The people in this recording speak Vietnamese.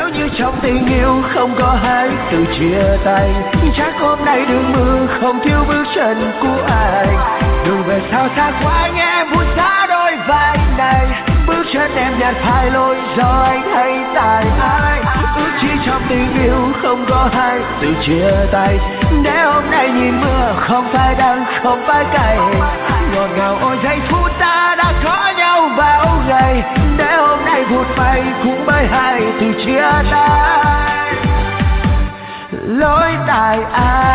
Nếu như trong tình yêu không có hai từ chia tay, chắc hôm nay đường mưa không thiếu bước chân của anh. Đường về sao xa quá anh em buồn giá đôi vai này, bước chân em nhạt phai lối do anh hay tại ai. Ước chi trong tình yêu không có hai từ chia tay, để hôm nay nhìn mưa không phải đắng không phải cay. Ngọt ngào ôi giây phút ta đã có nhau vào ngày, để hôm nay vụt bay cũng bởi hai từ chia tay. Lỗi tại ai?